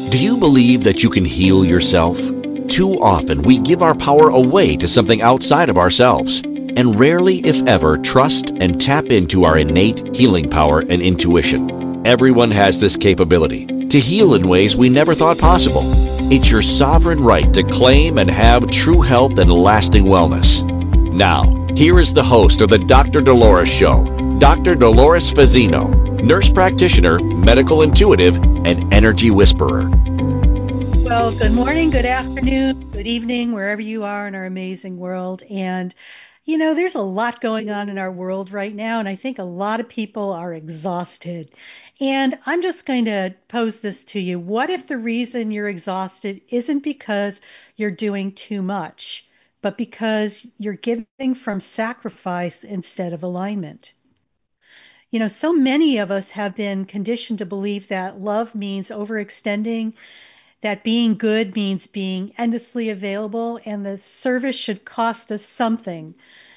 Do you believe that you can heal yourself? Too often we give our power away to something outside of ourselves, and rarely, if ever, trust and tap into our innate healing power and intuition. Everyone has this capability to heal in ways we never thought possible. It's your sovereign right to claim and have true health and lasting wellness. Now, here is the host of the Dr. Dolores Show, Dr. Dolores Fazzino, nurse practitioner, medical intuitive, and energy whisperer. Well, good morning, good afternoon, good evening, wherever you are in our amazing world. And, there's a lot going on in our world right now, and I think a lot of people are exhausted. And I'm just going to pose this to you. What if the reason you're exhausted isn't because you're doing too much, but because you're giving from sacrifice instead of alignment? So many of us have been conditioned to believe that love means overextending, that being good means being endlessly available, and the service should cost us something.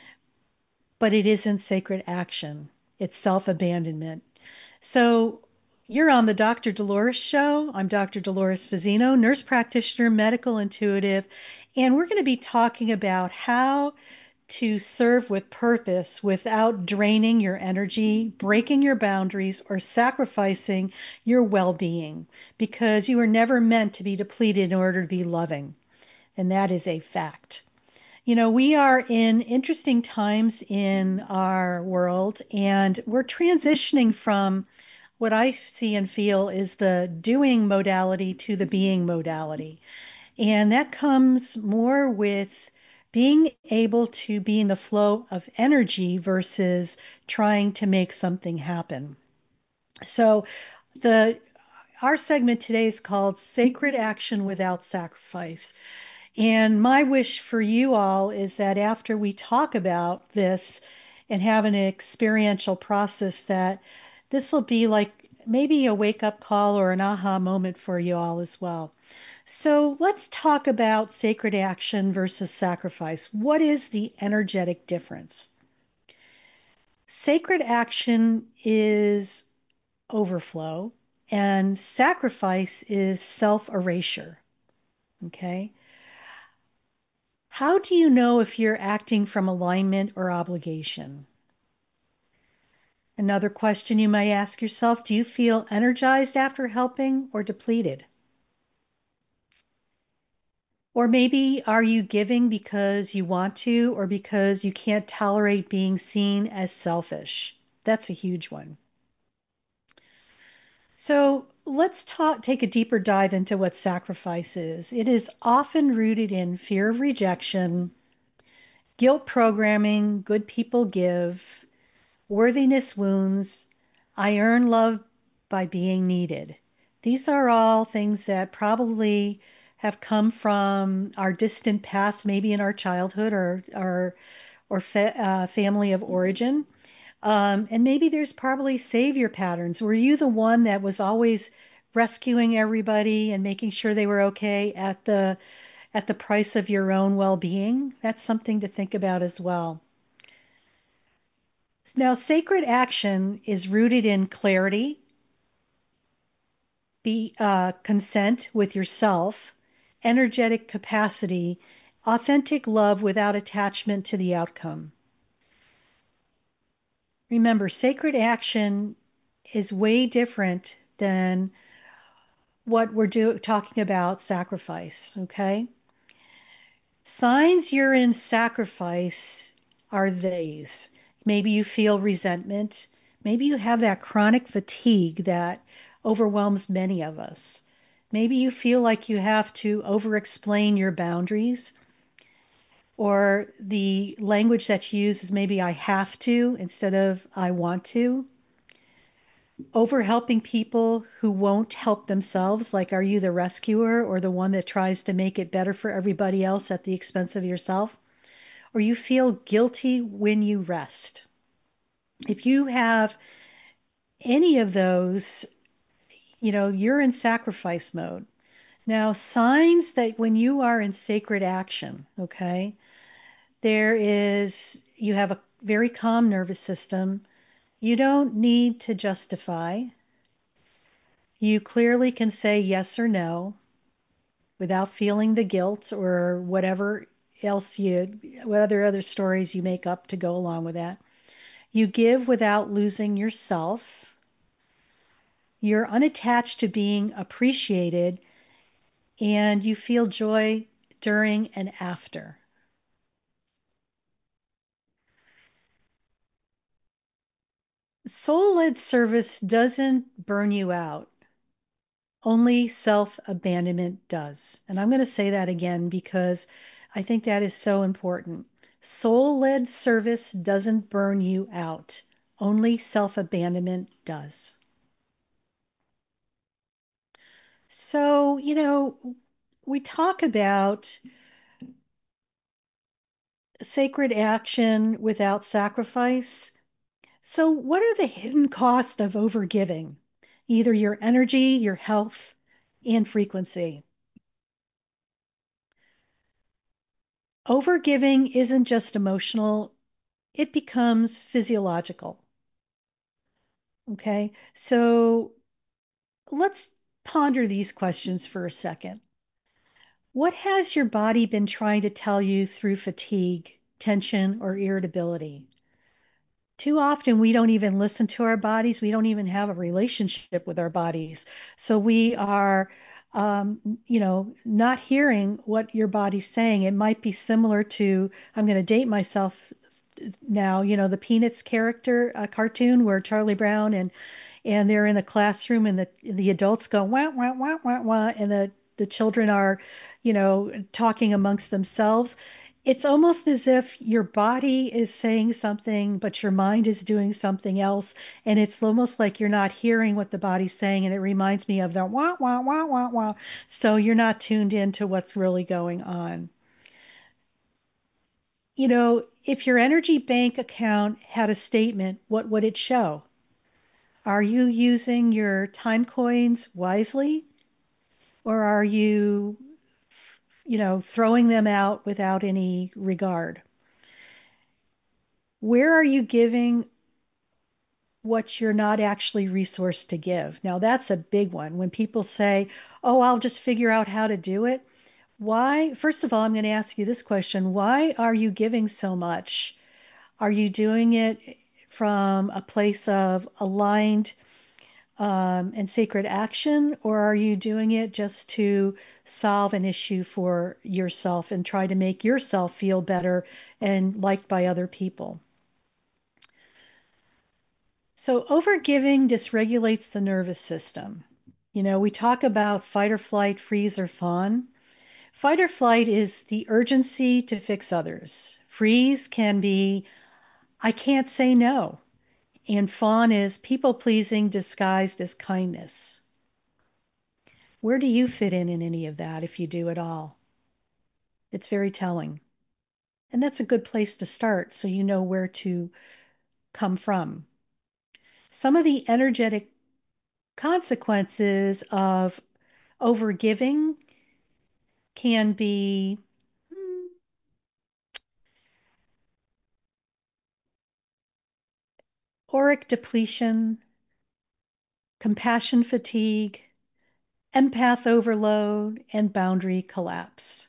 But it isn't sacred action, it's self abandonment. So you're on the Dr. Dolores Show. I'm Dr. Dolores Fazzino, nurse practitioner, medical intuitive, and we're going to be talking about how to serve with purpose without draining your energy, breaking your boundaries, or sacrificing your well being, because you were never meant to be depleted in order to be loving. And that is a fact. We are in interesting times in our world, and we're transitioning from what I see and feel is the doing modality to the being modality. And that comes more with being able to be in the flow of energy versus trying to make something happen. So the our segment today is called Sacred Action Without Sacrifice. And my wish for you all is that after we talk about this and have an experiential process, that this will be like maybe a wake up call or an aha moment for you all as well. So let's talk about sacred action versus sacrifice. What is the energetic difference? Sacred action is overflow, and sacrifice is self erasure. Okay? How do you know if you're acting from alignment or obligation? Another question you may ask yourself, do you feel energized after helping or depleted? Or maybe are you giving because you want to or because you can't tolerate being seen as selfish? That's a huge one. So let's take a deeper dive into what sacrifice is. It is often rooted in fear of rejection, guilt programming, good people give, worthiness wounds, I earn love by being needed. These are all things that probably have come from our distant past, maybe in our childhood or family of origin. And maybe there's probably savior patterns. Were you the one that was always rescuing everybody and making sure they were okay at the price of your own well-being? That's something to think about as well. Now, sacred action is rooted in clarity, consent with yourself, energetic capacity, authentic love without attachment to the outcome. Remember, sacred action is way different than what we're talking about sacrifice, okay? Signs you're in sacrifice are these. Maybe you feel resentment. Maybe you have that chronic fatigue that overwhelms many of us. Maybe you feel like you have to over-explain your boundaries, or the language that you use is maybe I have to instead of I want to. Over helping people who won't help themselves, like are you the rescuer or the one that tries to make it better for everybody else at the expense of yourself? Or you feel guilty when you rest. If you have any of those, you're in sacrifice mode. Now, signs that when you are in sacred action, okay, you have a very calm nervous system. You don't need to justify. You clearly can say yes or no without feeling the guilt or whatever else what other stories you make up to go along with that. You give without losing yourself. You're unattached to being appreciated, and you feel joy during and after. Soul led service doesn't burn you out. Only self abandonment does. And I'm going to say that again because I think that is so important. Soul led service doesn't burn you out. Only self abandonment does. So, we talk about sacred action without sacrifice. So, what are the hidden costs of overgiving? Either your energy, your health, and frequency. Overgiving isn't just emotional, it becomes physiological. Okay, so let's ponder these questions for a second. What has your body been trying to tell you through fatigue, tension, or irritability? Too often we don't even listen to our bodies. We don't even have a relationship with our bodies. So we are, not hearing what your body's saying. It might be similar to, I'm going to date myself now, the Peanuts character cartoon where Charlie Brown and they're in a classroom and the adults go wah wah wah wah wah and the children are, talking amongst themselves. It's almost as if your body is saying something, but your mind is doing something else. And it's almost like you're not hearing what the body's saying. And it reminds me of the wah, wah, wah, wah, wah. So you're not tuned into what's really going on. If your energy bank account had a statement, what would it show? Are you using your time coins wisely? Or are you, throwing them out without any regard? Where are you giving what you're not actually resourced to give? Now, that's a big one. When people say, oh, I'll just figure out how to do it. Why? First of all, I'm going to ask you this question. Why are you giving so much? Are you doing it from a place of aligned and sacred action, or are you doing it just to solve an issue for yourself and try to make yourself feel better and liked by other people? So, overgiving dysregulates the nervous system. We talk about fight or flight, freeze or fawn. Fight or flight is the urgency to fix others. Freeze can be, I can't say no. And fawn is people pleasing disguised as kindness. Where do you fit in any of that if you do at all? It's very telling. And that's a good place to start so you know where to come from. Some of the energetic consequences of overgiving can be auric depletion, compassion fatigue, empath overload, and boundary collapse.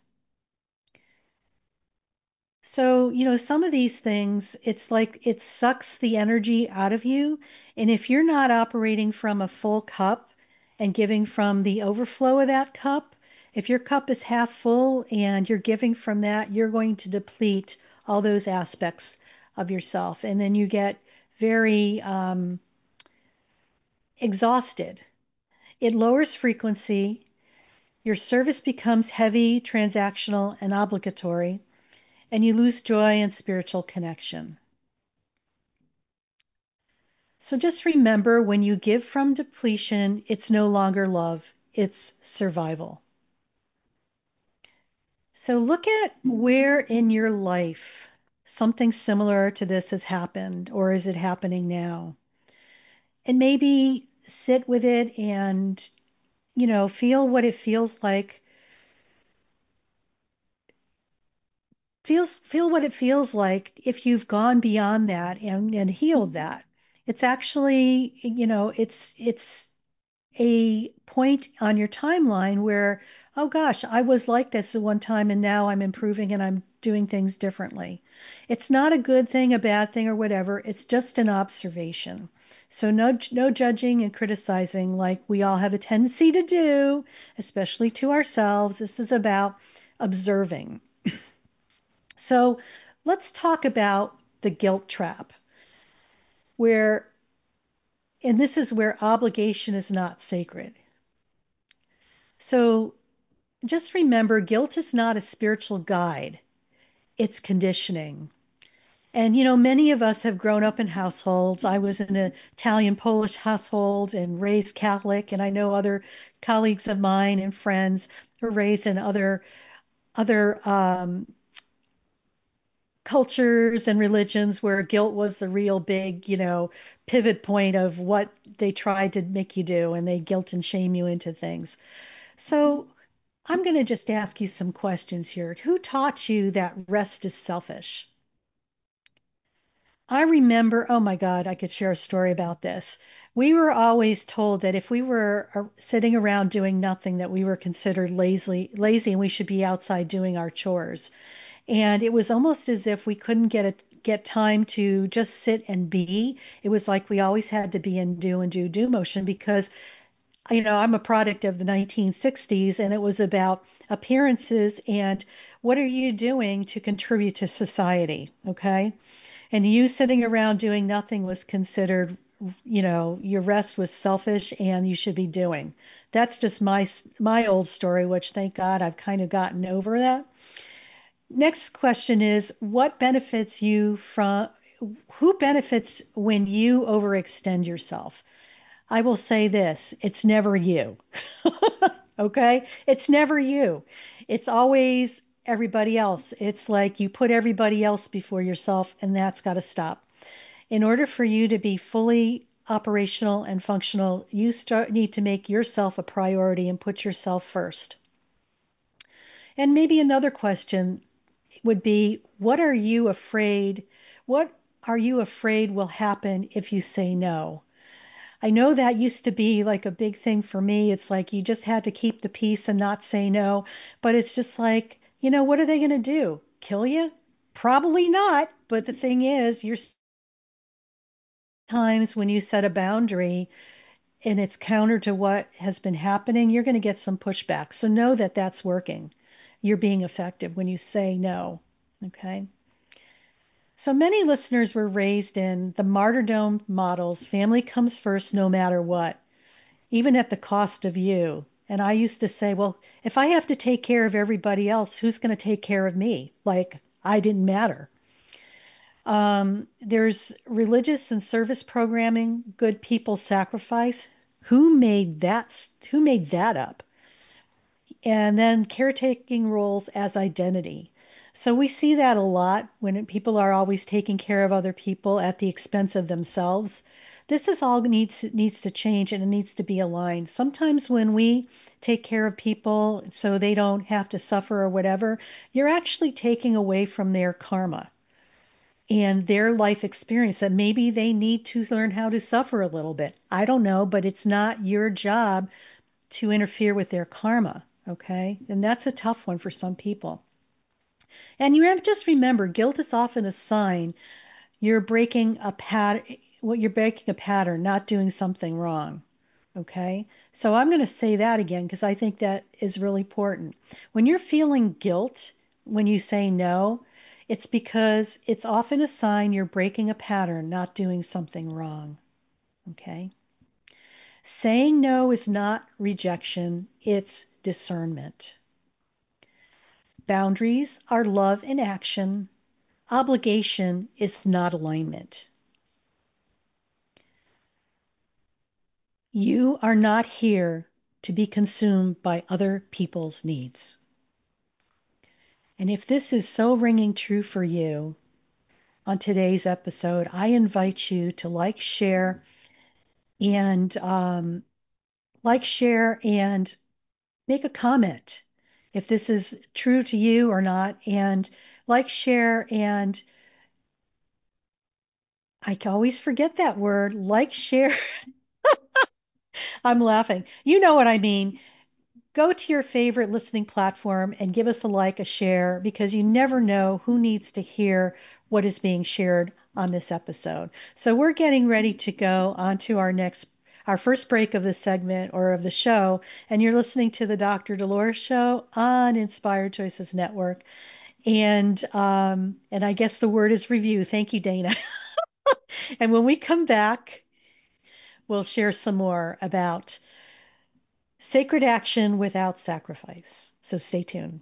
So, some of these things, it's like it sucks the energy out of you. And if you're not operating from a full cup and giving from the overflow of that cup, if your cup is half full and you're giving from that, you're going to deplete all those aspects of yourself. And then you get very exhausted. It lowers frequency. Your service becomes heavy, transactional, and obligatory, and you lose joy and spiritual connection. So just remember when you give from depletion, it's no longer love, it's survival. So look at where in your life something similar to this has happened, or is it happening now? And maybe sit with it and, feel what it feels like. Feel what it feels like if you've gone beyond that and healed that. It's actually, it's a point on your timeline where, oh gosh, I was like this at one time and now I'm improving and I'm doing things differently. It's not a good thing, a bad thing, or whatever. It's just an observation. So no judging and criticizing like we all have a tendency to do, especially to ourselves. This is about observing. So let's talk about the guilt trap, where, and this is where obligation is not sacred. So just remember, guilt is not a spiritual guide, it's conditioning. And, many of us have grown up in households. I was in an Italian Polish household and raised Catholic, and I know other colleagues of mine and friends who were raised in other cultures and religions where guilt was the real big, pivot point of what they tried to make you do, and they guilt and shame you into things. So I'm going to just ask you some questions here. Who taught you that rest is selfish? I remember, oh my God, I could share a story about this. We were always told that if we were sitting around doing nothing, that we were considered lazy, and we should be outside doing our chores. And it was almost as if we couldn't get time to just sit and be. It was like we always had to be in do and do motion because I'm a product of the 1960s, and it was about appearances and what are you doing to contribute to society, okay? And you sitting around doing nothing was considered, your rest was selfish and you should be doing. That's just my old story, which thank God I've kind of gotten over that. Next question is what benefits you from who benefits when you overextend yourself? I will say this, it's never you. Okay? It's never you. It's always everybody else. It's like you put everybody else before yourself, and that's got to stop. In order for you to be fully operational and functional, need to make yourself a priority and put yourself first. And maybe another question would be, what are you afraid will happen if you say no? I know that used to be like a big thing for me. It's like you just had to keep the peace and not say no. But it's just like, what are they going to do? Kill you? Probably not. But the thing is, you're times when you set a boundary and it's counter to what has been happening, you're going to get some pushback. So know that that's working. You're being effective when you say no. Okay. So many listeners were raised in the martyrdom models. Family comes first no matter what, even at the cost of you. And I used to say, well, if I have to take care of everybody else, who's going to take care of me? Like I didn't matter. There's religious and service programming, good people sacrifice. Who made that up? And then caretaking roles as identity. So we see that a lot when people are always taking care of other people at the expense of themselves. This is all needs to change and it needs to be aligned. Sometimes when we take care of people so they don't have to suffer or whatever, you're actually taking away from their karma and their life experience that maybe they need to learn how to suffer a little bit. I don't know, but it's not your job to interfere with their karma. Okay. And that's a tough one for some people. And you have to just remember, guilt is often a sign you're breaking a pattern, you're breaking a pattern, not doing something wrong. Okay. So I'm going to say that again because I think that is really important. When you're feeling guilt, when you say no, it's because it's often a sign you're breaking a pattern, not doing something wrong. Okay. Saying no is not rejection, it's discernment. Boundaries are love in action. Obligation is not alignment. You are not here to be consumed by other people's needs. And if this is so ringing true for you on today's episode, I invite you to and share, and make a comment if this is true to you or not. And share, and I always forget that word, share. I'm laughing. You know what I mean. Go to your favorite listening platform and give us a like, a share, because you never know who needs to hear what is being shared on this episode. So we're getting ready to go on to our first break of the segment or of the show, and you're listening to the Dr. Dolores Show on Inspired Choices Network. And I guess the word is review. Thank you, Dana. And when we come back, we'll share some more about sacred action without sacrifice. So stay tuned.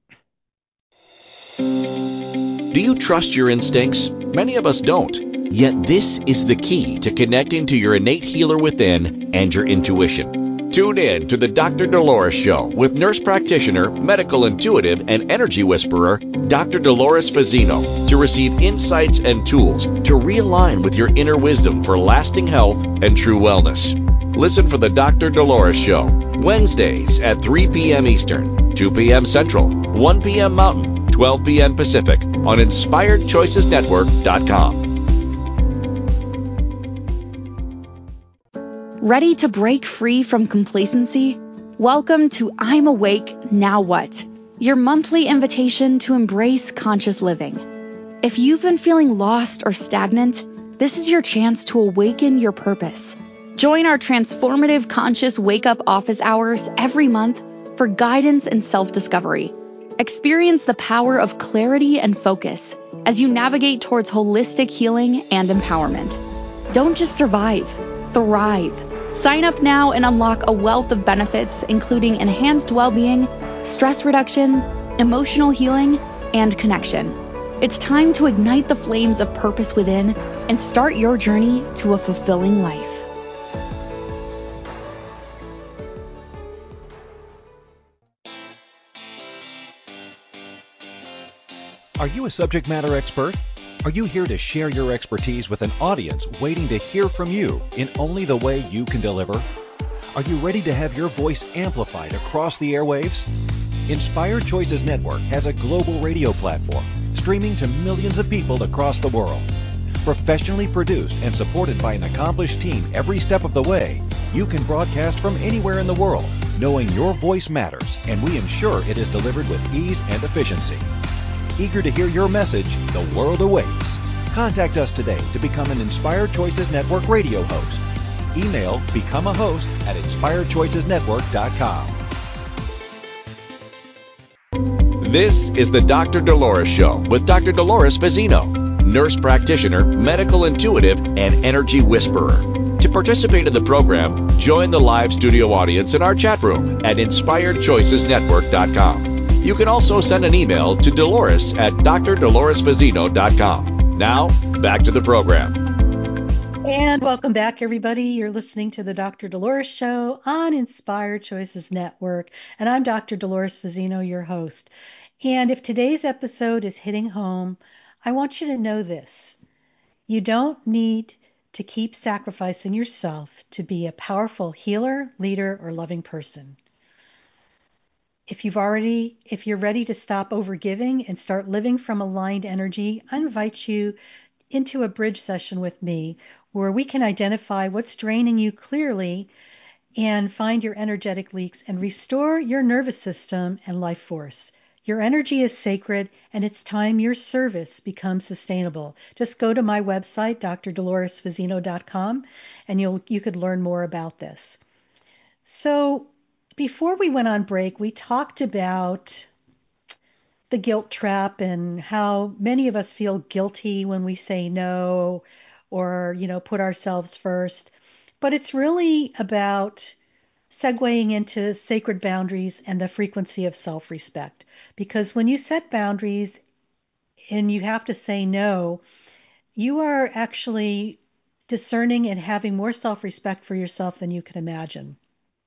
Do you trust your instincts? Many of us don't. Yet this is the key to connecting to your innate healer within and your intuition. Tune in to the Dr. Dolores Show with nurse practitioner, medical intuitive, and energy whisperer, Dr. Dolores Fazzino, to receive insights and tools to realign with your inner wisdom for lasting health and true wellness. Listen for the Dr. Dolores Show, Wednesdays at 3 p.m. Eastern, 2 p.m. Central, 1 p.m. Mountain, 12 p.m. Pacific on InspiredChoicesNetwork.com. Ready to break free from complacency? Welcome to I'm Awake, Now What? Your monthly invitation to embrace conscious living. If you've been feeling lost or stagnant, this is your chance to awaken your purpose. Join our transformative conscious wake-up office hours every month for guidance and self-discovery. Experience the power of clarity and focus as you navigate towards holistic healing and empowerment. Don't just survive, thrive. Sign up now and unlock a wealth of benefits, including enhanced well-being, stress reduction, emotional healing, and connection. It's time to ignite the flames of purpose within and start your journey to a fulfilling life. Are you a subject matter expert? Are you here to share your expertise with an audience waiting to hear from you in only the way you can deliver? Are you ready to have your voice amplified across the airwaves? Inspired Choices Network has a global radio platform streaming to millions of people across the world. Professionally produced and supported by an accomplished team every step of the way, you can broadcast from anywhere in the world, knowing your voice matters, and we ensure it is delivered with ease and efficiency. Eager to hear your message, the world awaits. Contact us today to become an Inspired Choices Network radio host. Email become a host at inspiredchoicesnetwork.com. This is the Dr. Dolores Show with Dr. Dolores Fazzino, nurse practitioner, medical intuitive, and energy whisperer. To participate in the program, join the live studio audience in our chat room at inspiredchoicesnetwork.com. You can also send an email to Dolores at drdoloresfazzino.com. Now, back to the program. And welcome back, everybody. You're listening to the Dr. Dolores Show on Inspired Choices Network, and I'm Dr. Dolores Fazzino, your host. And if today's episode is hitting home, I want you to know this. You don't need to keep sacrificing yourself to be a powerful healer, leader, or loving person. If you're ready to stop overgiving and start living from aligned energy, I invite you into a bridge session with me where we can identify what's draining you clearly and find your energetic leaks and restore your nervous system and life force. Your energy is sacred, and it's time your service becomes sustainable. Just go to my website, drdoloresfazzino.com, and you could learn more about this. So before we went on break, we talked about the guilt trap and how many of us feel guilty when we say no or, put ourselves first. But it's really about segueing into sacred boundaries and the frequency of self-respect. Because when you set boundaries and you have to say no, you are actually discerning and having more self-respect for yourself than you can imagine.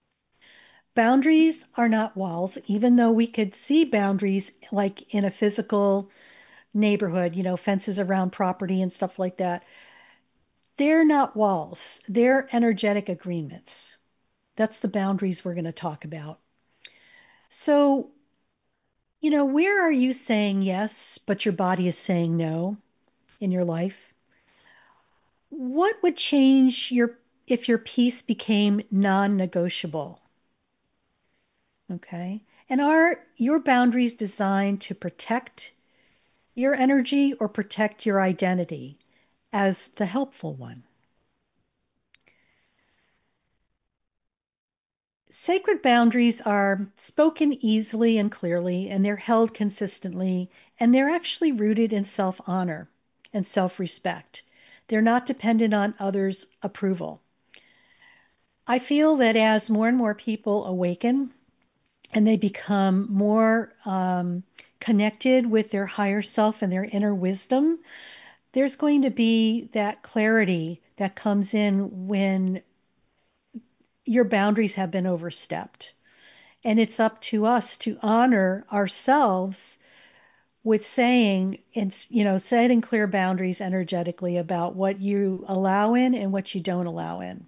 Boundaries are not walls, even though we could see boundaries like in a physical neighborhood, fences around property and stuff like that. They're not walls. They're energetic agreements. That's the boundaries we're going to talk about. So, where are you saying yes, but your body is saying no in your life? What would change if your peace became non-negotiable? Okay. And are your boundaries designed to protect your energy or protect your identity as the helpful one? Sacred boundaries are spoken easily and clearly, and they're held consistently, and they're actually rooted in self honor and self respect. They're not dependent on others' approval. I feel that as more and more people awaken and they become more connected with their higher self and their inner wisdom, there's going to be that clarity that comes in when your boundaries have been overstepped. And it's up to us to honor ourselves with saying, setting clear boundaries energetically about what you allow in and what you don't allow in.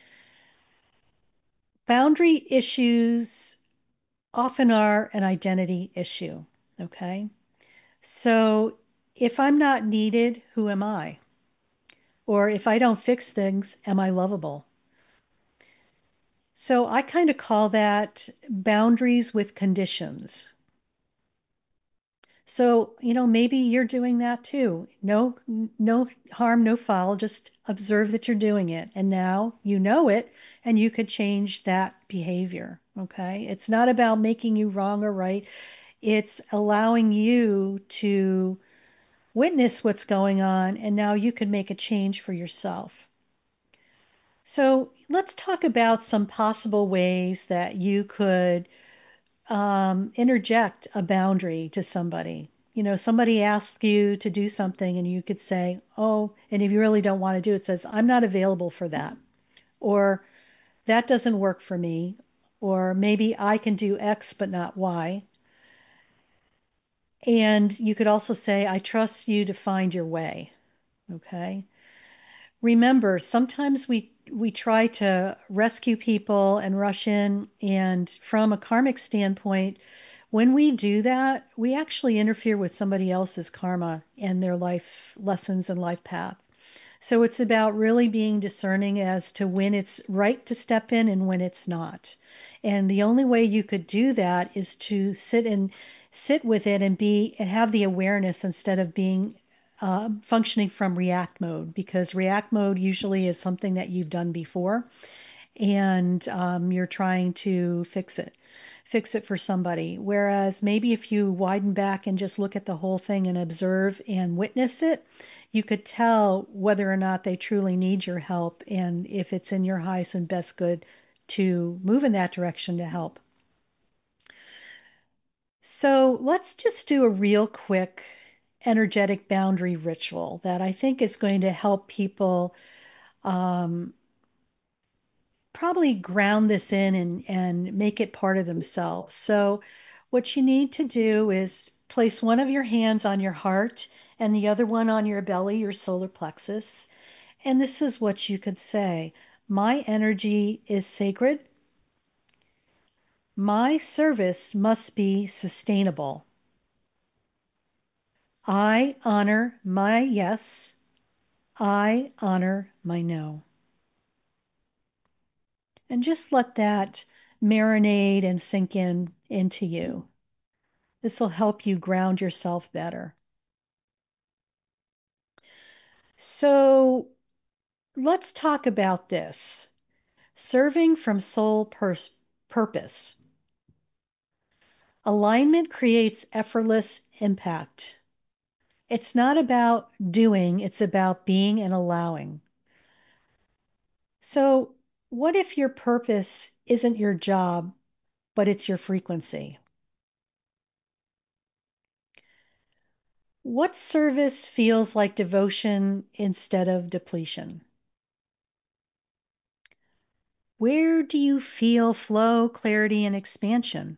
Boundary issues often are an identity issue. Okay. So if I'm not needed, who am I? Or if I don't fix things, am I lovable? So I kind of call that boundaries with conditions. So, maybe you're doing that too. No harm, no foul. Just observe that you're doing it. And now you know it and you could change that behavior. Okay. It's not about making you wrong or right. It's allowing you to witness what's going on, and now you can make a change for yourself. So let's talk about some possible ways that you could interject a boundary to somebody. Somebody asks you to do something, and you could say, oh, and if you really don't want to do it, says, I'm not available for that. Or that doesn't work for me. Or maybe I can do X, but not Y. And you could also say, I trust you to find your way. Okay. Remember, sometimes we try to rescue people and rush in, and from a karmic standpoint, when we do that, we actually interfere with somebody else's karma and their life lessons and life path. So it's about really being discerning as to when it's right to step in and when it's not. And the only way you could do that is to sit with it and have the awareness instead of being functioning from react mode, because react mode usually is something that you've done before, and you're trying to fix it for somebody. Whereas maybe if you widen back and just look at the whole thing and observe and witness it, you could tell whether or not they truly need your help and if it's in your highest and best good to move in that direction to help. So let's just do a real quick energetic boundary ritual that I think is going to help people um, probably ground this in and make it part of themselves. So, what you need to do is place one of your hands on your heart and the other one on your belly, your solar plexus. And this is what you could say: my energy is sacred. My service must be sustainable. I honor my yes. I honor my no. And just let that marinate and sink into you. This will help you ground yourself better. So let's talk about this. Serving from soul purpose. Alignment creates effortless impact. It's not about doing, it's about being and allowing. So, what if your purpose isn't your job, but it's your frequency? What service feels like devotion instead of depletion? Where do you feel flow, clarity, and expansion?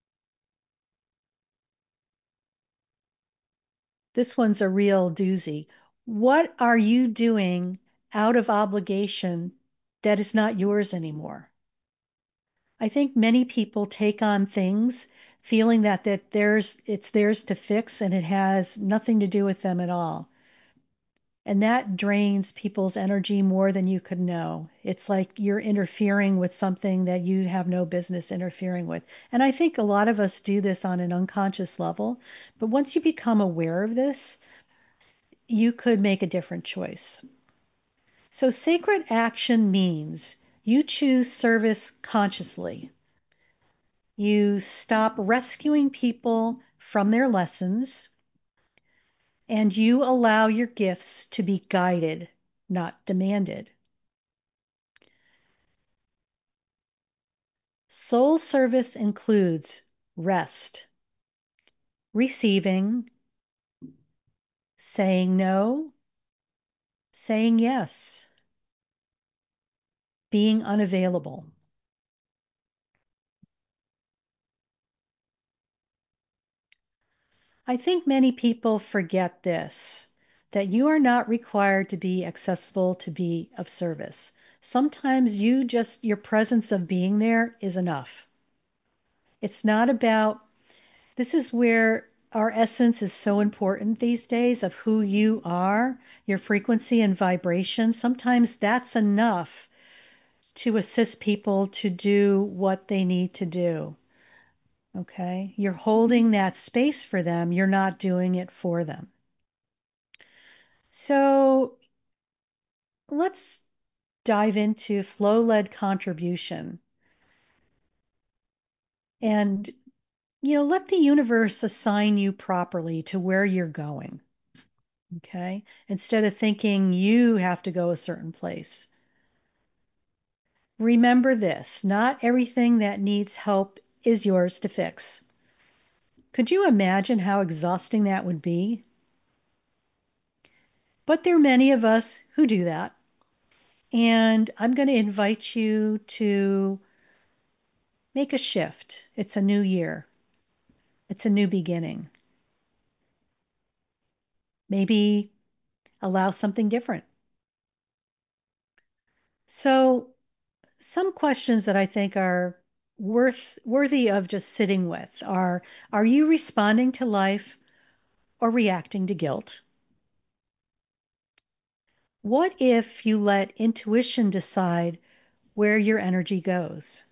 This one's a real doozy. What are you doing out of obligation that is not yours anymore? I think many people take on things feeling that it's theirs to fix and it has nothing to do with them at all. And that drains people's energy more than you could know. It's like you're interfering with something that you have no business interfering with. And I think a lot of us do this on an unconscious level. But once you become aware of this, you could make a different choice. So sacred action means you choose service consciously. You stop rescuing people from their lessons, and you allow your gifts to be guided, not demanded. Soul service includes rest, receiving, saying no, saying yes, being unavailable. I think many people forget this, that you are not required to be accessible to be of service. Sometimes your presence of being there is enough. It's not about, this is where our essence is so important these days of who you are, your frequency and vibration. Sometimes that's enough to assist people to do what they need to do. Okay? You're holding that space for them, you're not doing it for them. So let's dive into flow-led contribution and let the universe assign you properly to where you're going. Okay? Instead of thinking you have to go a certain place. Remember this, not everything that needs help is yours to fix. Could you imagine how exhausting that would be? But there are many of us who do that. And I'm going to invite you to make a shift. It's a new year. It's a new beginning. Maybe allow something different. So, some questions that I think are worthy of just sitting with are you responding to life or reacting to guilt? What if you let intuition decide where your energy goes?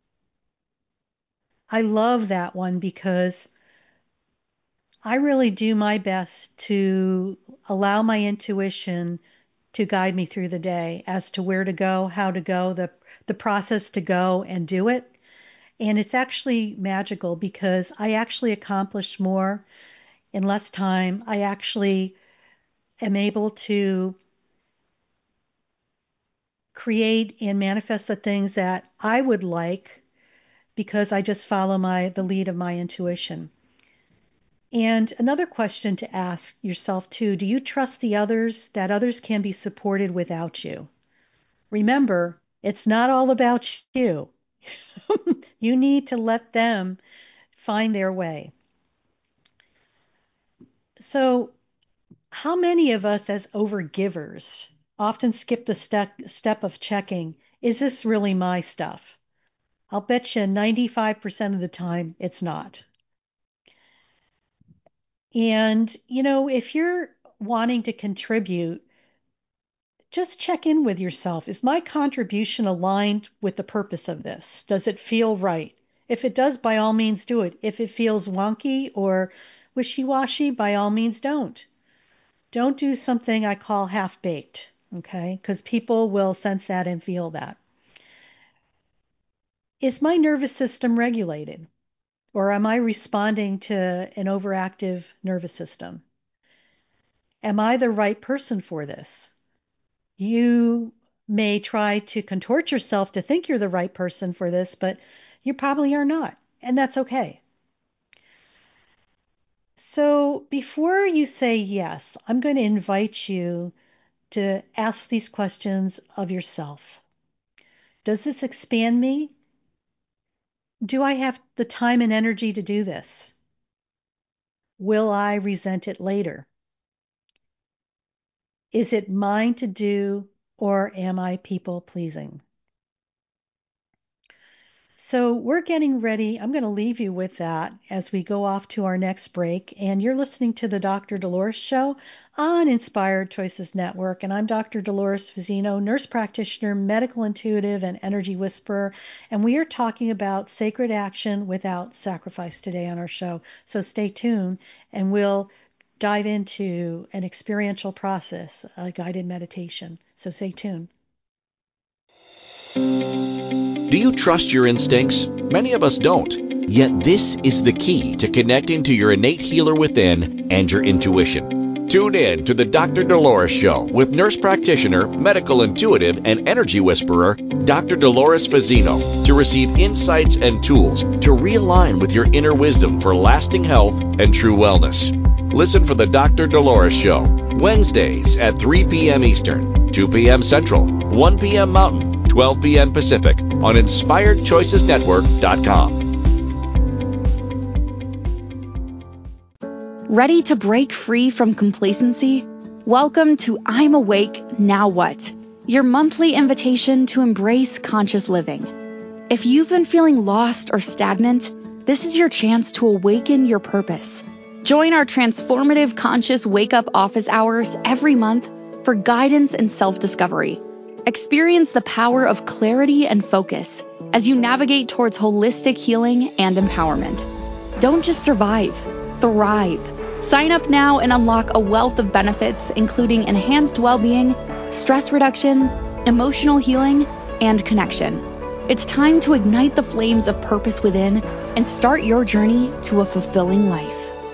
I love that one because I really do my best to allow my intuition to guide me through the day as to where to go, how to go, the process to go and do it. And it's actually magical because I actually accomplish more in less time. I actually am able to create and manifest the things that I would like because I just follow the lead of my intuition. And another question to ask yourself too, do you trust that others can be supported without you? Remember, it's not all about you. You need to let them find their way. So, how many of us as overgivers often skip the step of checking, is this really my stuff? I'll bet you 95% of the time it's not. And, if you're wanting to contribute, just check in with yourself. Is my contribution aligned with the purpose of this? Does it feel right? If it does, by all means do it. If it feels wonky or wishy-washy, by all means don't. Don't do something I call half-baked, okay? Because people will sense that and feel that. Is my nervous system regulated? Or am I responding to an overactive nervous system? Am I the right person for this? You may try to contort yourself to think you're the right person for this, but you probably are not, and that's okay. So before you say yes, I'm going to invite you to ask these questions of yourself. Does this expand me? Do I have the time and energy to do this? Will I resent it later? Is it mine to do, or am I people pleasing? So we're getting ready. I'm going to leave you with that as we go off to our next break. And you're listening to the Dr. Dolores Show on Inspired Choices Network. And I'm Dr. Dolores Fazzino, nurse practitioner, medical intuitive, and energy whisperer. And we are talking about sacred action without sacrifice today on our show. So stay tuned and we'll dive into an experiential process, a guided meditation. So stay tuned. Do you trust your instincts? Many of us don't. Yet this is the key to connecting to your innate healer within and your intuition. Tune in to the Dr. Dolores Show with nurse practitioner, medical intuitive, and energy whisperer, Dr. Dolores Fazzino, to receive insights and tools to realign with your inner wisdom for lasting health and true wellness. Listen for the Dr. Dolores Show, Wednesdays at 3 p.m. Eastern, 2 p.m. Central, 1 p.m. Mountain, 12 p.m. Pacific on InspiredChoicesNetwork.com. Ready to break free from complacency? Welcome to I'm Awake, Now What? Your monthly invitation to embrace conscious living. If you've been feeling lost or stagnant, this is your chance to awaken your purpose. Join our transformative conscious wake-up office hours every month for guidance and self-discovery. Experience the power of clarity and focus as you navigate towards holistic healing and empowerment. Don't just survive, thrive. Sign up now and unlock a wealth of benefits, including enhanced well-being, stress reduction, emotional healing, and connection. It's time to ignite the flames of purpose within and start your journey to a fulfilling life.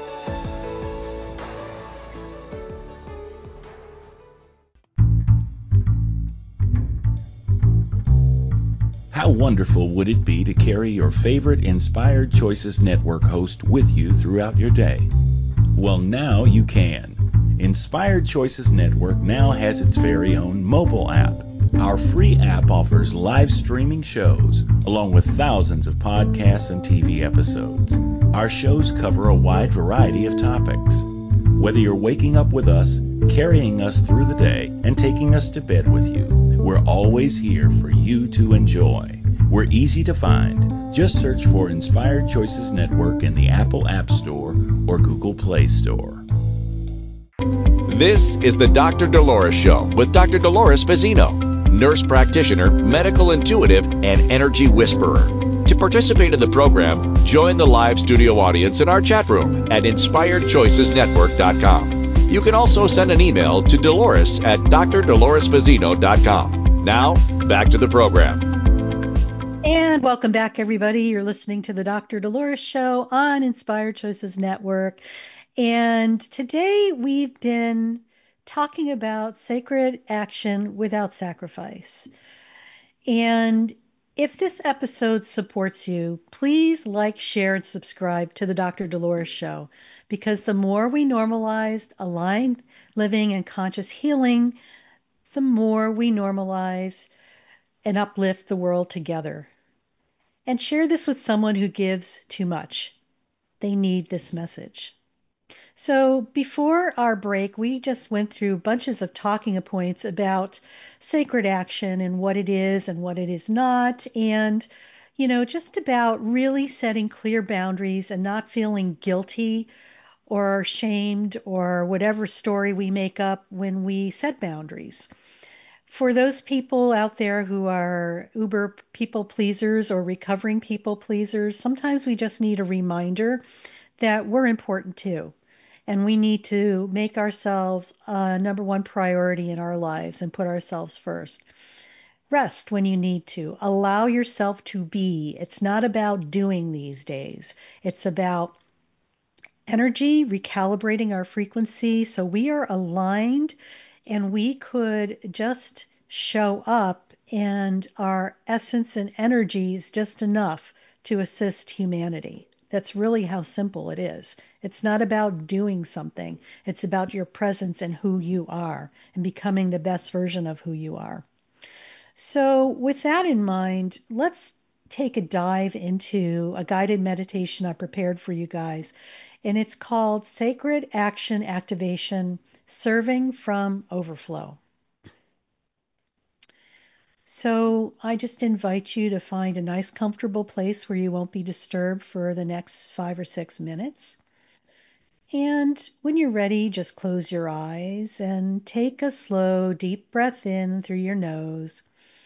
How wonderful would it be to carry your favorite Inspired Choices Network host with you throughout your day? Well, now you can. Inspired Choices Network now has its very own mobile app. Our free app offers live streaming shows, along with thousands of podcasts and TV episodes. Our shows cover a wide variety of topics. Whether you're waking up with us, carrying us through the day, and taking us to bed with you, we're always here for you to enjoy. We're easy to find. Just search for Inspired Choices Network in the Apple App Store or Google Play Store. This is the Dr. Dolores Show with Dr. Dolores Fazzino, nurse practitioner, medical intuitive, and energy whisperer. To participate in the program, join the live studio audience in our chat room at InspiredChoicesNetwork.com. You can also send an email to Dolores at drdoloresfazzino.com. Now, back to the program. And welcome back, everybody. You're listening to the Dr. Dolores Show on Inspired Choices Network. And today we've been talking about sacred action without sacrifice. And if this episode supports you, please like, share, and subscribe to the Dr. Dolores Show, because the more we normalize aligned living and conscious healing, the more we normalize and uplift the world together. And share this with someone who gives too much. They need this message. So before our break, we just went through bunches of talking points about sacred action and what it is and what it is not. And, just about really setting clear boundaries and not feeling guilty or shamed or whatever story we make up when we set boundaries. For those people out there who are uber people pleasers or recovering people pleasers, sometimes we just need a reminder that we're important too. And we need to make ourselves number one priority in our lives and put ourselves first. Rest when you need to. Allow yourself to be. It's not about doing these days. It's about energy, recalibrating our frequency so we are aligned and we could just show up and our essence and energy is just enough to assist humanity. That's really how simple it is. It's not about doing something. It's about your presence and who you are and becoming the best version of who you are. So with that in mind, let's take a dive into a guided meditation I prepared for you guys. And it's called Sacred Action Activation, Serving from Overflow. So I just invite you to find a nice, comfortable place where you won't be disturbed for the next 5 or 6 minutes. And when you're ready, just close your eyes and take a slow, deep breath in through your nose.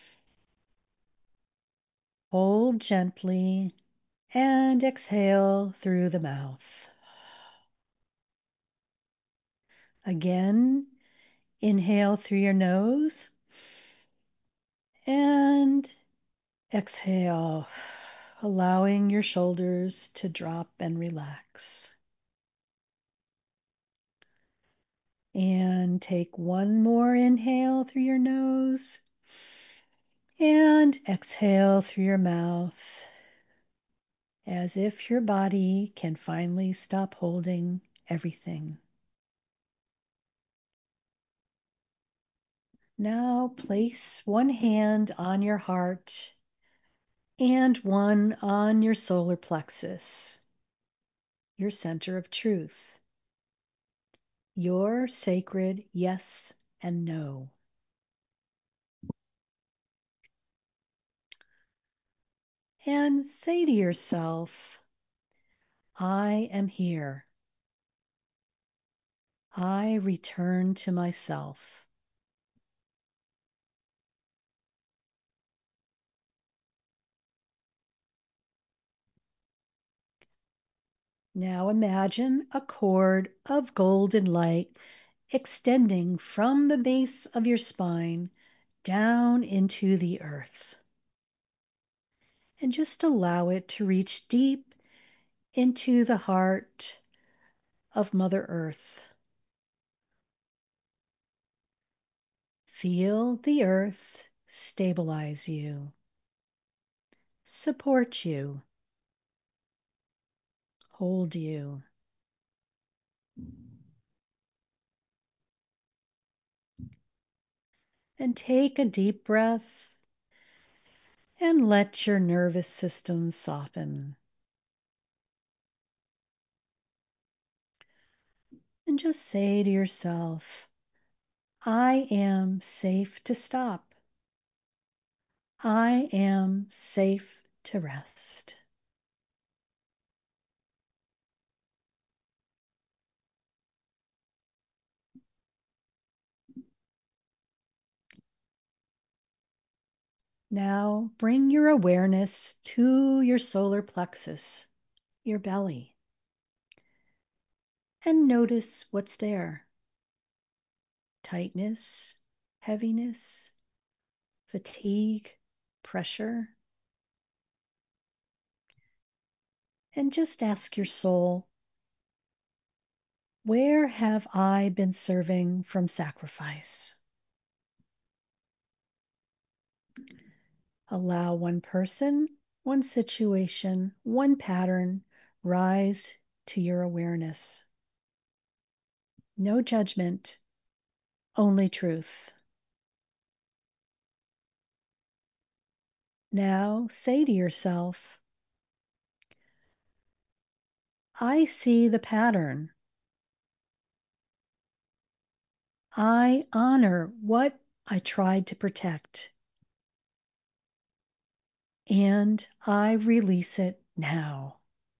Hold gently and exhale through the mouth. Again, inhale through your nose and exhale, allowing your shoulders to drop and relax. And take one more inhale through your nose and exhale through your mouth as if your body can finally stop holding everything. Now place one hand on your heart and one on your solar plexus, your center of truth, your sacred yes and no. And say to yourself, I am here. I return to myself. Now imagine a cord of golden light extending from the base of your spine down into the earth. And just allow it to reach deep into the heart of Mother Earth. Feel the earth stabilize you, support you, hold you. And take a deep breath and let your nervous system soften. And just say to yourself, I am safe to stop. I am safe to rest. Now bring your awareness to your solar plexus, your belly, and notice what's there. Tightness, heaviness, fatigue, pressure. And just ask your soul, where have I been serving from sacrifice? Allow one person, one situation, one pattern rise to your awareness. No judgment, only truth. Now say to yourself, I see the pattern. I honor what I tried to protect. And I release it now.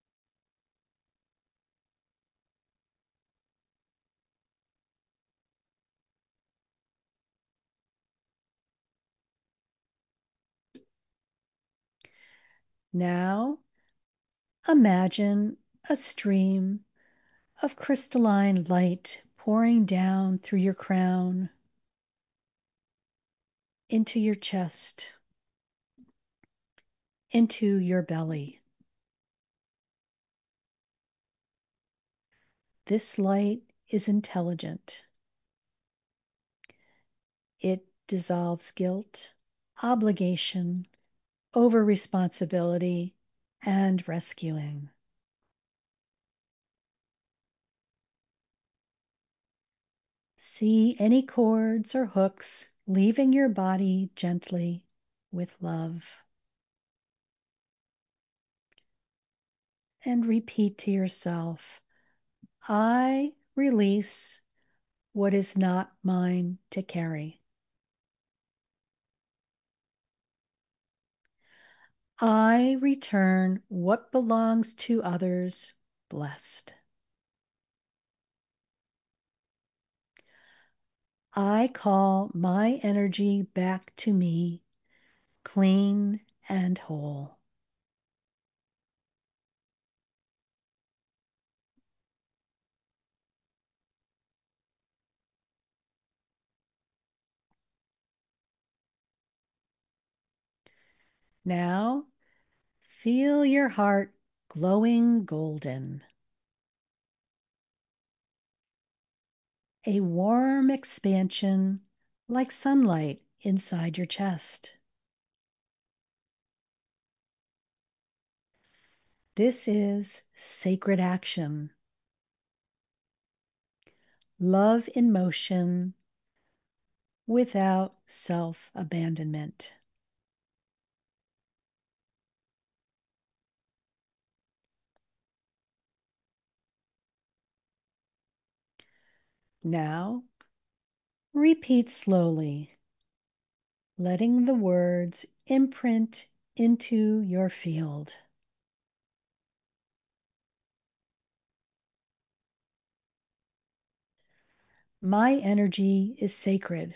Now imagine a stream of crystalline light pouring down through your crown into your chest, into your belly. This light is intelligent. It dissolves guilt, obligation, over responsibility, and rescuing. See any cords or hooks leaving your body gently with love. And repeat to yourself, I release what is not mine to carry. I return what belongs to others blessed. I call my energy back to me, clean and whole. Now, feel your heart glowing golden. A warm expansion like sunlight inside your chest. This is sacred action. Love in motion without self-abandonment. Now, repeat slowly, letting the words imprint into your field. My energy is sacred.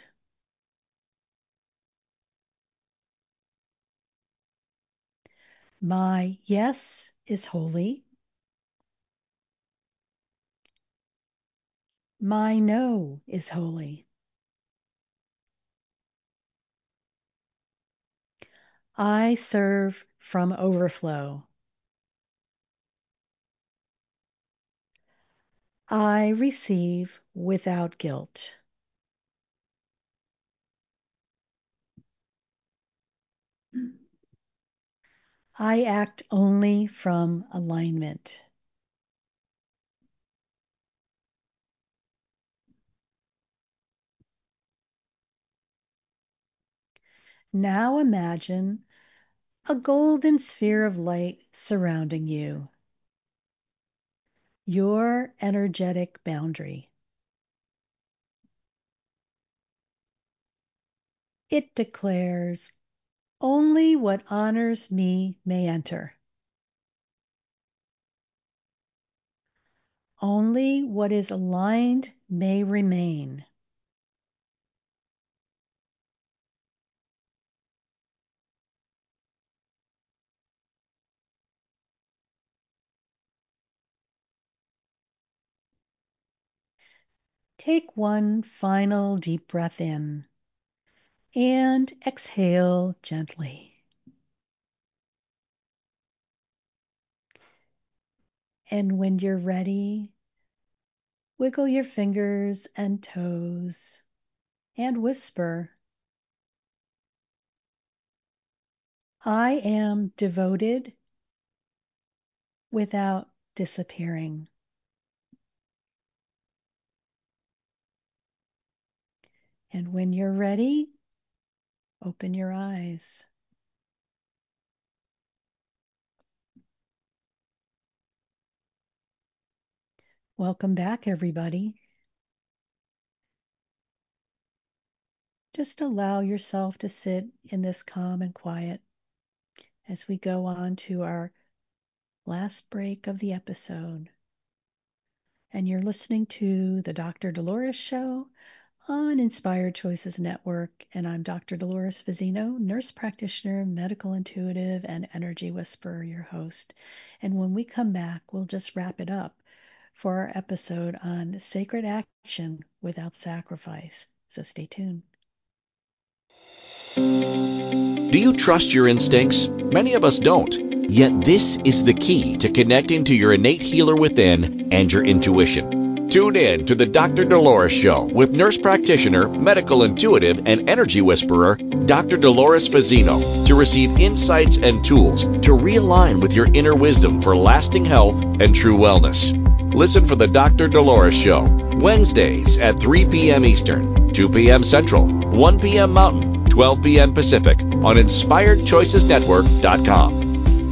My yes is holy. My no is holy. I serve from overflow. I receive without guilt. I act only from alignment. Now imagine a golden sphere of light surrounding you, your energetic boundary. It declares, only what honors me may enter. Only what is aligned may remain. Take one final deep breath in and exhale gently. And when you're ready, wiggle your fingers and toes and whisper, I am devoted without disappearing. And when you're ready, open your eyes. Welcome back, everybody. Just allow yourself to sit in this calm and quiet as we go on to our last break of the episode. And you're listening to the Dr. Dolores Show on Inspired Choices Network. And I'm Dr. Dolores Fazzino, nurse practitioner, medical intuitive, and energy whisperer, your host. And when we come back, we'll just wrap it up for our episode on sacred action without sacrifice. So stay tuned. Do you trust your instincts? Many of us don't. Yet this is the key to connecting to your innate healer within and your intuition. Tune in to the Dr. Dolores Show with nurse practitioner, medical intuitive, and energy whisperer, Dr. Dolores Fazzino, to receive insights and tools to realign with your inner wisdom for lasting health and true wellness. Listen for the Dr. Dolores Show, Wednesdays at 3 p.m. Eastern, 2 p.m. Central, 1 p.m. Mountain, 12 p.m. Pacific on InspiredChoicesNetwork.com.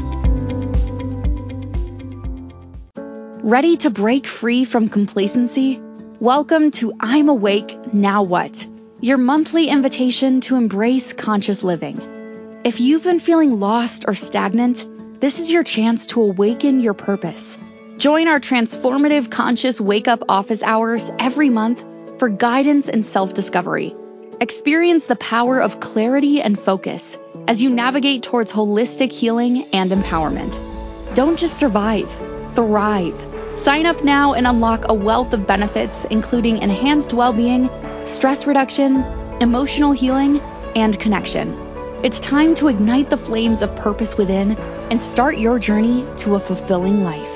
Ready to break free from complacency? Welcome to I'm Awake, Now What? Your monthly invitation to embrace conscious living. If you've been feeling lost or stagnant, this is your chance to awaken your purpose. Join our transformative conscious wake-up office hours every month for guidance and self-discovery. Experience the power of clarity and focus as you navigate towards holistic healing and empowerment. Don't just survive, thrive. Sign up now and unlock a wealth of benefits, including enhanced well-being, stress reduction, emotional healing, and connection. It's time to ignite the flames of purpose within and start your journey to a fulfilling life.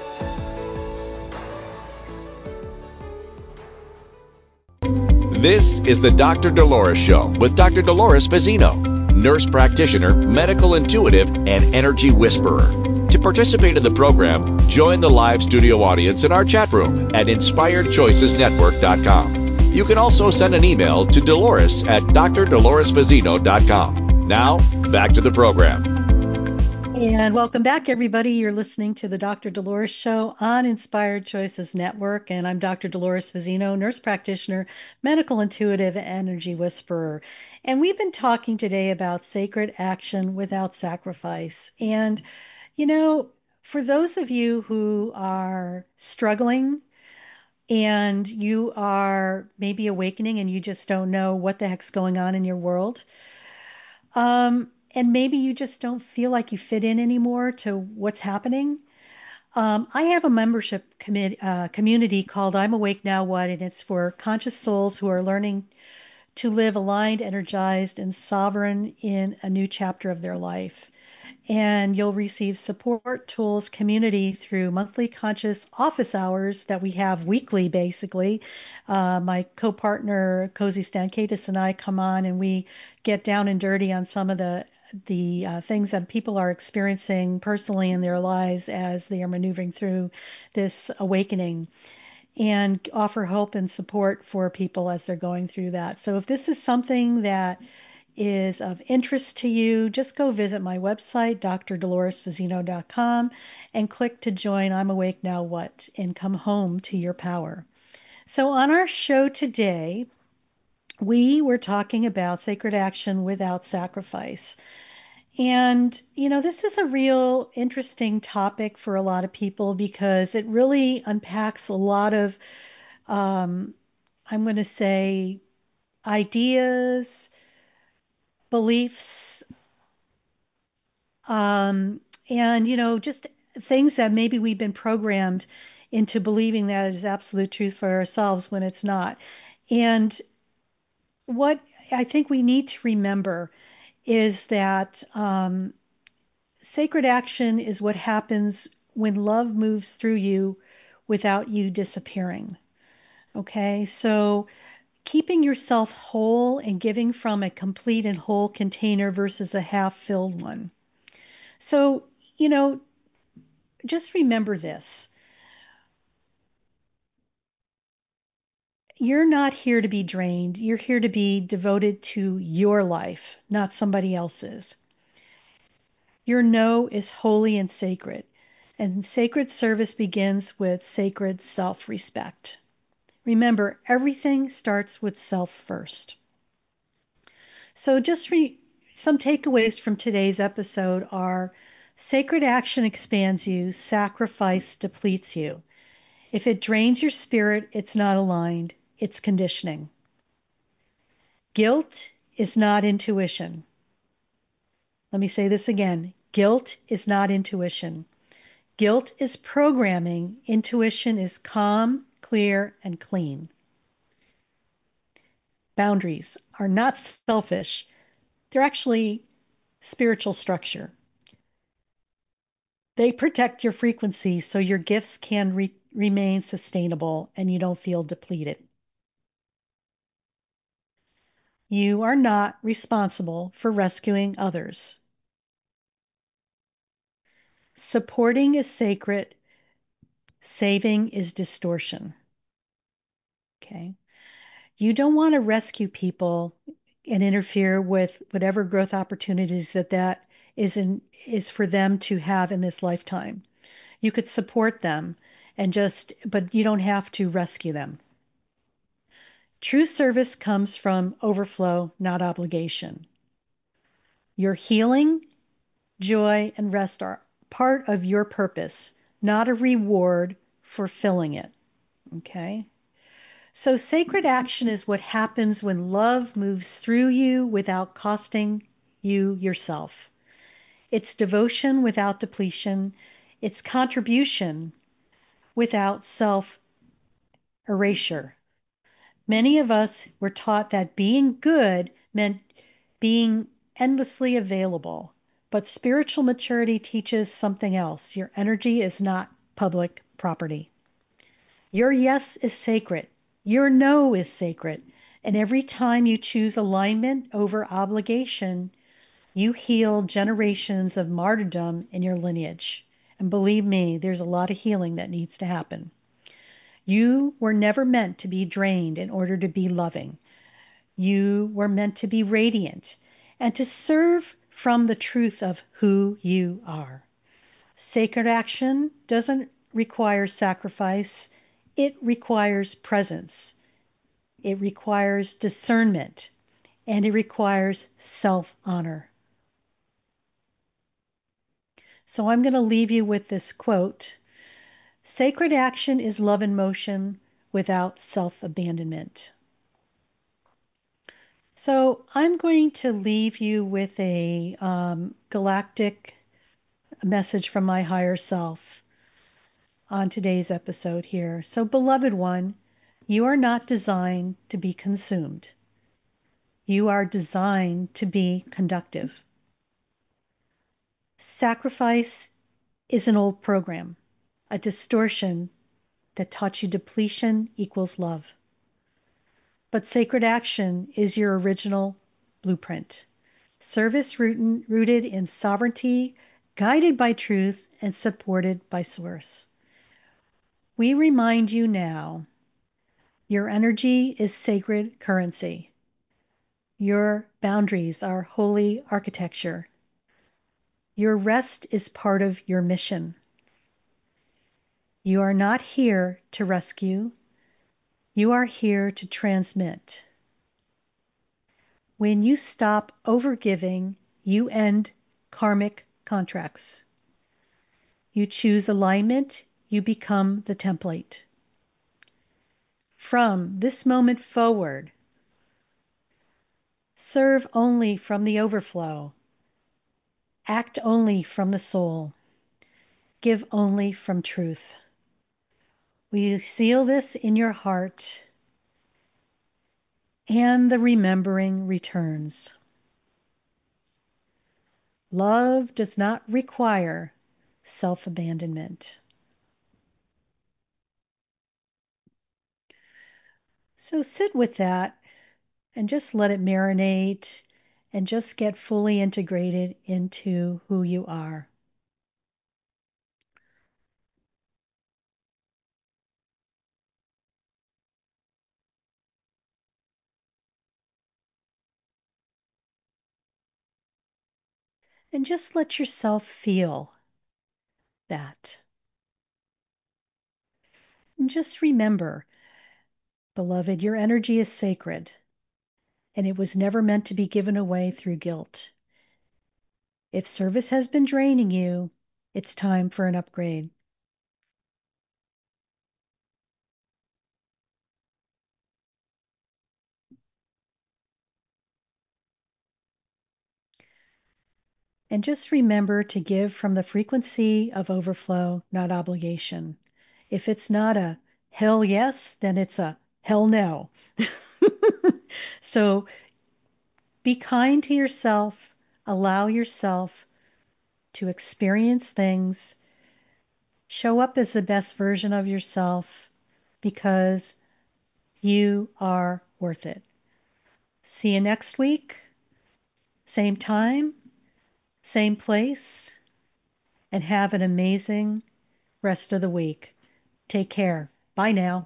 This is the Dr. Dolores Show with Dr. Dolores Fazzino, nurse practitioner, medical intuitive, and energy whisperer. To participate in the program, join the live studio audience in our chat room at inspiredchoicesnetwork.com. You can also send an email to Dolores at drdoloresfazzino.com. Now, back to the program. And welcome back, everybody. You're listening to the Dr. Dolores Show on Inspired Choices Network, and I'm Dr. Dolores Fazzino, nurse practitioner, medical intuitive, energy whisperer. And we've been talking today about sacred action without sacrifice. And, you know, for those of you who are struggling and you are maybe awakening and you just don't know what the heck's going on in your world, and maybe you just don't feel like you fit in anymore to what's happening. I have a membership community called I'm Awake Now What, and it's for conscious souls who are learning to live aligned, energized, and sovereign in a new chapter of their life. And you'll receive support, tools, community through monthly conscious office hours that we have weekly, basically. My co-partner, Cozy Stankiewicz, and I come on and we get down and dirty on some of the things that people are experiencing personally in their lives as they are maneuvering through this awakening, and offer hope and support for people as they're going through that. So if this is something that is of interest to you, just go visit my website, drdoloresfazzino.com, and click to join I'm Awake Now What, and come home to your power. So on our show today, we were talking about sacred action without sacrifice. And, you know, this is a real interesting topic for a lot of people because it really unpacks a lot of, I'm going to say, ideas, beliefs, and, you know, just things that maybe we've been programmed into believing that it is absolute truth for ourselves when it's not. And what I think we need to remember is that sacred action is what happens when love moves through you without you disappearing. Okay, so keeping yourself whole and giving from a complete and whole container versus a half-filled one. So, you know, just remember this. You're not here to be drained. You're here to be devoted to your life, not somebody else's. Your no is holy and sacred, and sacred service begins with sacred self-respect. Remember, everything starts with self first. So just some takeaways from today's episode are: sacred action expands you, sacrifice depletes you. If it drains your spirit, it's not aligned, it's conditioning. Guilt is not intuition. Let me say this again. Guilt is not intuition. Guilt is programming. Intuition is calm, clear, and clean. Boundaries are not selfish. They're actually spiritual structure. They protect your frequency so your gifts can remain sustainable and you don't feel depleted. You are not responsible for rescuing others. Supporting is sacred. Saving is distortion. Okay. You don't want to rescue people and interfere with whatever growth opportunities that is for them to have in this lifetime. You could support them but you don't have to rescue them. True service comes from overflow, not obligation. Your healing, joy, and rest are part of your purpose, not a reward for filling it. Okay? So sacred action is what happens when love moves through you without costing you yourself. It's devotion without depletion. It's contribution without self-erasure. Many of us were taught that being good meant being endlessly available, but spiritual maturity teaches something else. Your energy is not public property. Your yes is sacred. Your no is sacred. And every time you choose alignment over obligation, you heal generations of martyrdom in your lineage. And believe me, there's a lot of healing that needs to happen. You were never meant to be drained in order to be loving. You were meant to be radiant and to serve from the truth of who you are. Sacred action doesn't require sacrifice. It requires presence. It requires discernment. And it requires self-honor. So I'm going to leave you with this quote. Sacred action is love in motion without self-abandonment. So I'm going to leave you with a galactic message from my higher self on today's episode here. So, beloved one, you are not designed to be consumed. You are designed to be conductive. Sacrifice is an old program, a distortion that taught you depletion equals love. But sacred action is your original blueprint. Service rooted in sovereignty, guided by truth, and supported by source. We remind you now, your energy is sacred currency. Your boundaries are holy architecture. Your rest is part of your mission. You are not here to rescue. You are here to transmit. When you stop overgiving, you end karmic contracts. You choose alignment, you become the template. From this moment forward, serve only from the overflow. Act only from the soul. Give only from truth. Will you seal this in your heart? And the remembering returns. Love does not require self-abandonment. So sit with that and just let it marinate and just get fully integrated into who you are. And just let yourself feel that. And just remember, beloved, your energy is sacred, and it was never meant to be given away through guilt. If service has been draining you, it's time for an upgrade. And just remember to give from the frequency of overflow, not obligation. If it's not a hell yes, then it's a hell no. So be kind to yourself. Allow yourself to experience things. Show up as the best version of yourself because you are worth it. See you next week. Same time, same place, and have an amazing rest of the week. Take care. Bye now.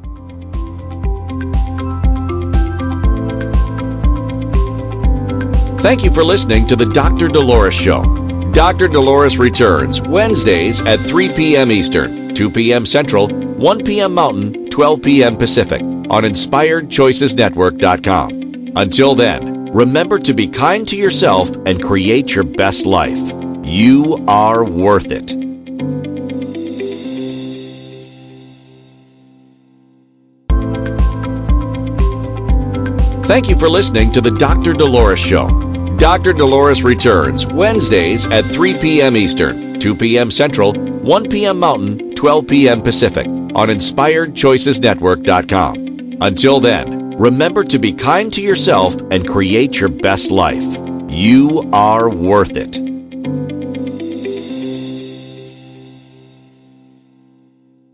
Thank you for listening to the Dr. Dolores Show. Dr. Dolores returns Wednesdays at 3 p.m. Eastern, 2 p.m. Central, 1 p.m. Mountain, 12 p.m. Pacific on InspiredChoicesNetwork.com. Until then, Remember to be kind to yourself and create your best life. You are worth it. Thank you for listening to the Dr. Dolores Show. Dr. Dolores returns Wednesdays at 3 p.m. Eastern, 2 p.m. Central, 1 p.m. Mountain, 12 p.m. Pacific on InspiredChoicesNetwork.com. Until then, remember to be kind to yourself and create your best life. You are worth it.